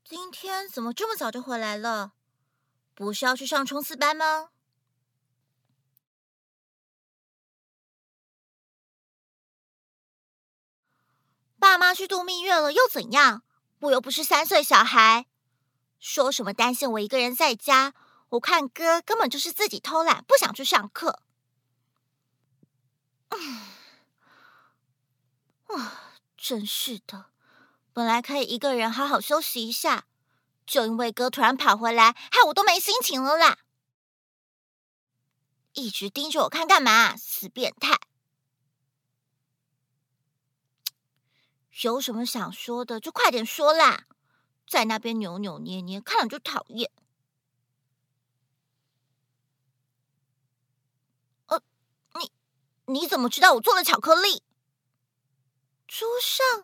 今天怎么这么早就回来了？不是要去上冲刺班吗？爸妈去度蜜月了又怎样？我又不是3岁小孩。说什么担心我一个人在家？我看哥根本就是自己偷懒，不想去上课。真是的，本来可以一个人好好休息一下，就因为哥突然跑回来，害我都没心情了啦。一直盯着我看干嘛？死变态！有什么想说的就快点说啦，在那边扭扭捏捏，看了就讨厌。你你怎么知道我做了巧克力？桌上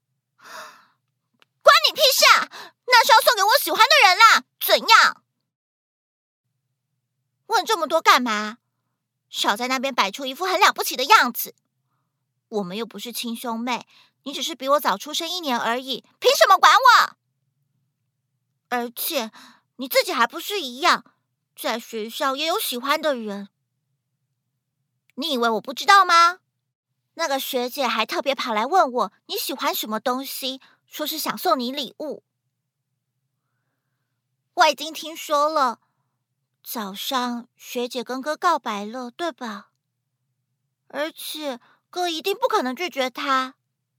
关你屁事啊！那是要送给我喜欢的人啦，怎样？问这么多干嘛？少在那边摆出一副很了不起的样子。我们又不是亲兄妹，你只是比我早出生1年而已，凭什么管我？而且你自己还不是一样，在学校也有喜欢的人。你以为我不知道吗？那个学姐还特别跑来问我你喜欢什么东西，说是想送你礼物。我已经听说了，早上学姐跟哥告白了，对吧？而且哥一定不可能拒绝她。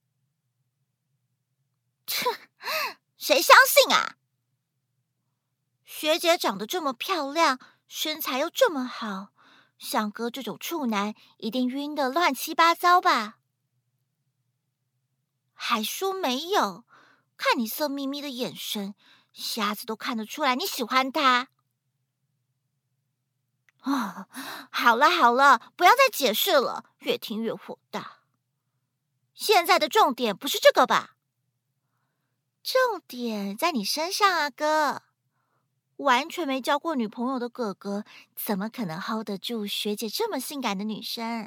谁相信啊？学姐长得这么漂亮，身材又这么好，像哥这种处男一定晕得乱七八糟吧？还说没有，看你色眯眯的眼神，瞎子都看得出来你喜欢他。好了好了，不要再解释了，越听越火大。现在的重点不是这个吧？重点在你身上啊，哥。完全没交过女朋友的哥哥，怎么可能 hold 得住学姐这么性感的女生？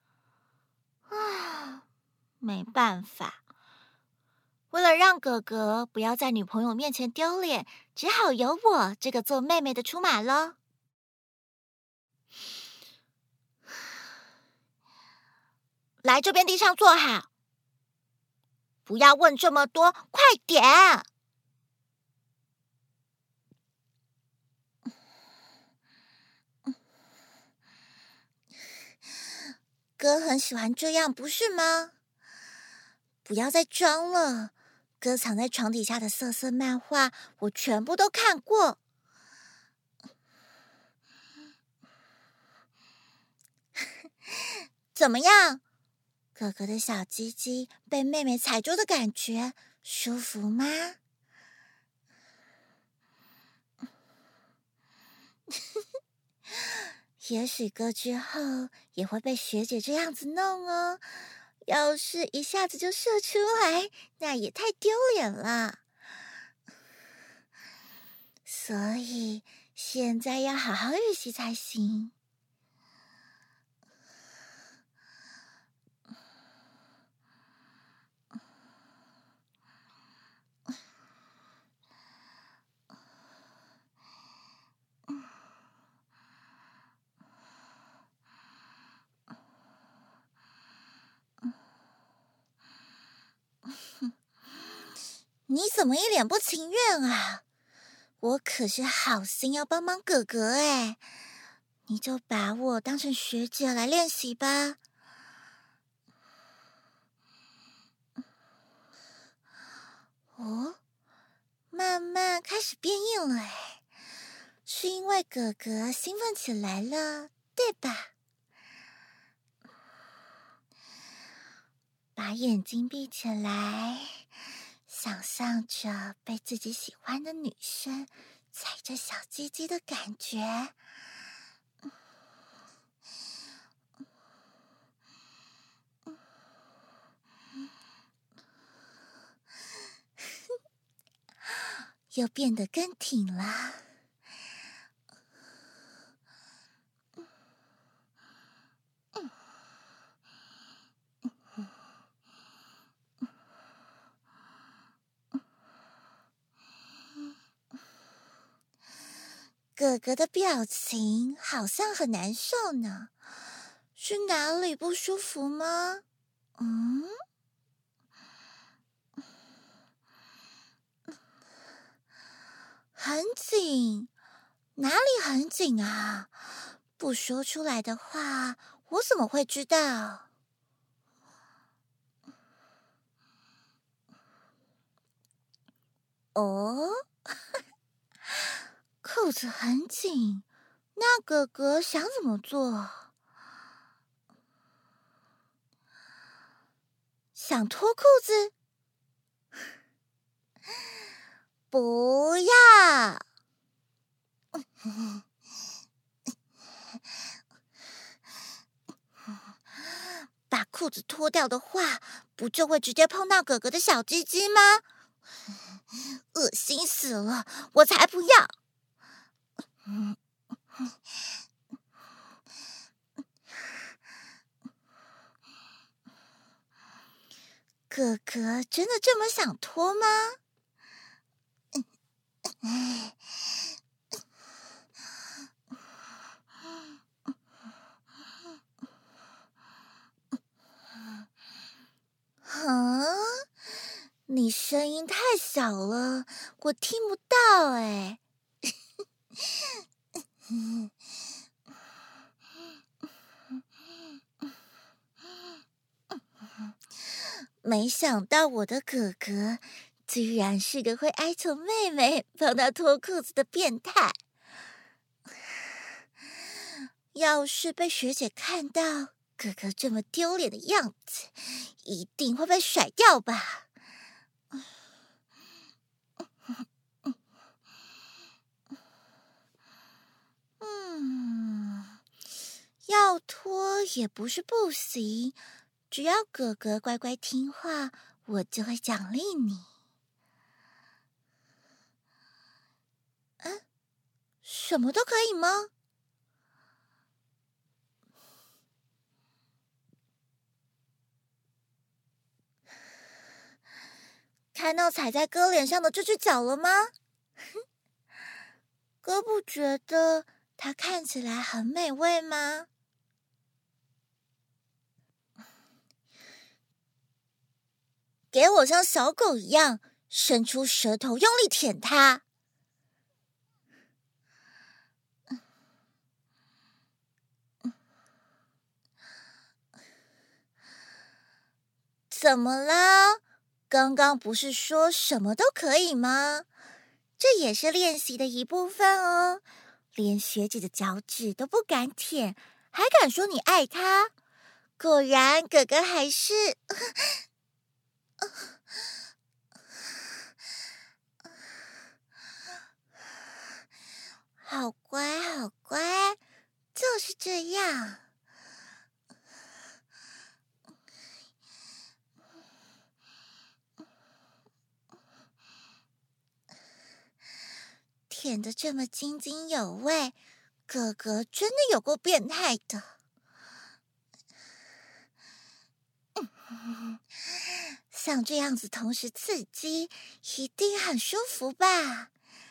没办法，为了让哥哥不要在女朋友面前丢脸，只好由我这个做妹妹的出马了。来这边地上坐好，不要问这么多，快点！哥很喜欢这样，不是吗？不要再装了，哥藏在床底下的色色漫画，我全部都看过。怎么样？哥哥的小鸡鸡被妹妹踩住的感觉，舒服吗？也许哥之后也会被学姐这样子弄哦。要是一下子就射出来，那也太丢脸了。所以现在要好好预习才行。你怎么一脸不情愿啊？我可是好心要帮忙哥哥哎，你就把我当成学姐来练习吧。哦，慢慢开始变硬了哎，是因为哥哥兴奋起来了，对吧？把眼睛闭起来，想象着被自己喜欢的女生踩着小鸡鸡的感觉。又变得更挺了。 哥哥的表情好像很难受呢，是哪里不舒服吗？很紧，哪里很紧啊？不说出来的话，我怎么会知道？哦，裤子很紧，那哥哥想怎么做？想脱裤子？不要！把裤子脱掉的话，不就会直接碰到哥哥的小鸡鸡吗？恶心死了，我才不要！哥哥真的这么想脱吗？你声音太小了，我听不到哎。没想到我的哥哥居然是个会哀求妹妹帮他脱裤子的变态。要是被学姐看到哥哥这么丢脸的样子，一定会被甩掉吧。要脱也不是不行，只要哥哥乖乖听话，我就会奖励你。什么都可以吗？看到踩在哥脸上的这只脚了吗？哥不觉得它看起来很美味吗？给我像小狗一样伸出舌头用力舔它。怎么啦？刚刚不是说什么都可以吗？这也是练习的一部分哦。连学姐的脚趾都不敢舔，还敢说你爱她？果然哥哥还是好乖好乖，就是这样。舔得这么津津有味，哥哥真的有够变态的。像这样子同时刺激，一定很舒服吧？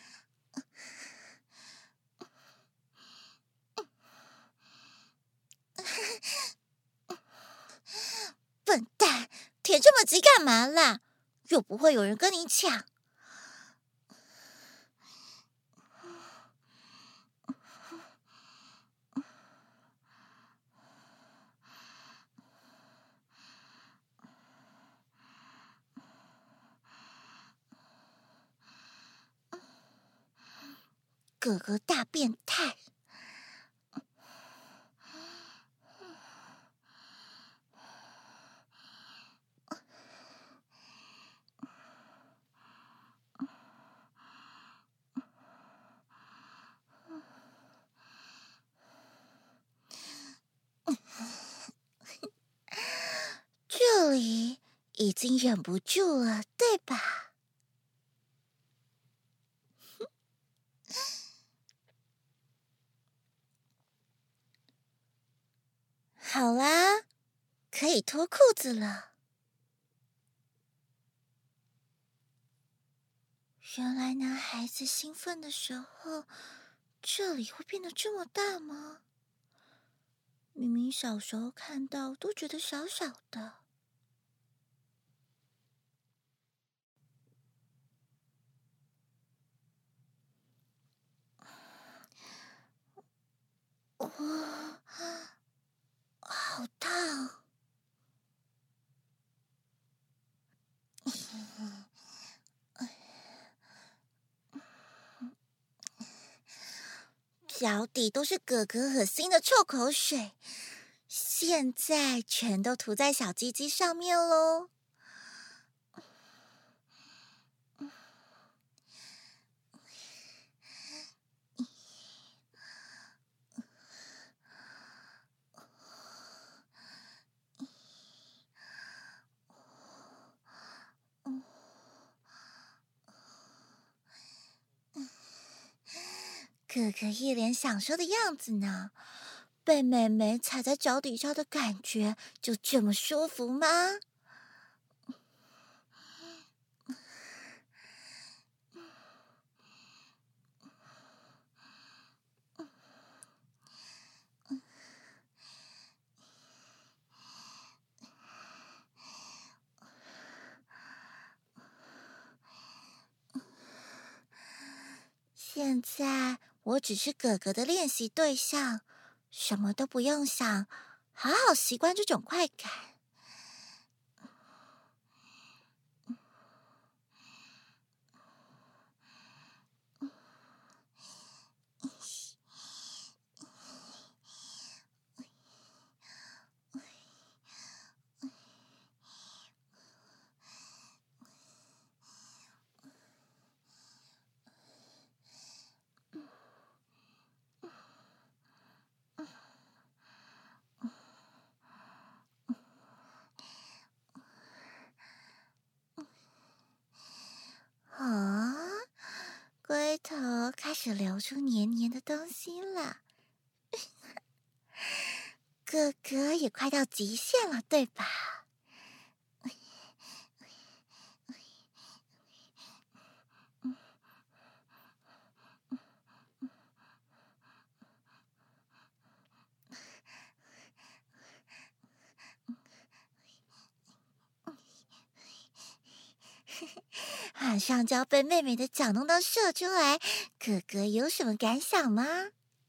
笨蛋，舔这么急干嘛啦？又不会有人跟你抢。哥哥大变态。这里已经忍不住了，对吧？好啦，可以脱裤子了。原来男孩子兴奋的时候这里会变得这么大吗？明明小时候看到都觉得小小的。哇，好烫！脚底都是哥哥恶心的臭口水，现在全都涂在小鸡鸡上面喽。哥哥一脸享受的样子呢，被妹妹踩在脚底下的感觉就这么舒服吗？现在我只是哥哥的练习对象，什么都不用想，好好习惯这种快感。啊，龟头开始流出黏黏的东西了，哥哥也快到极限了，对吧？马上就要被妹妹的脚弄到射出来，哥哥有什么感想吗？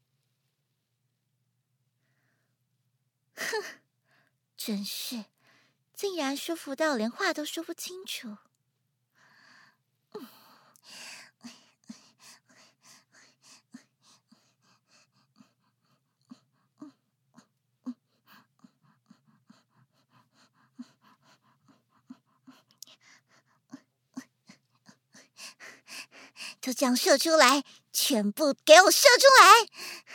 哼，真是，竟然舒服到连话都说不清楚。就这样射出来，全部给我射出来！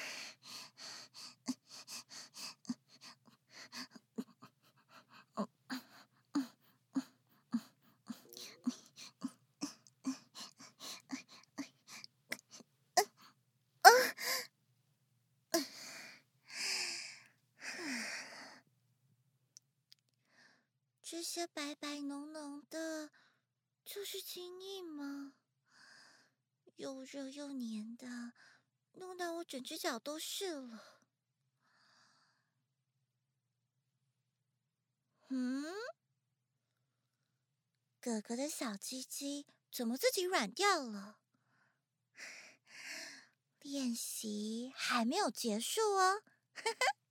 这些白白浓浓的，就是精液吗？又热又黏的，弄到我整只脚都是了。嗯，哥哥的小鸡鸡怎么自己软掉了？练习还没有结束哦。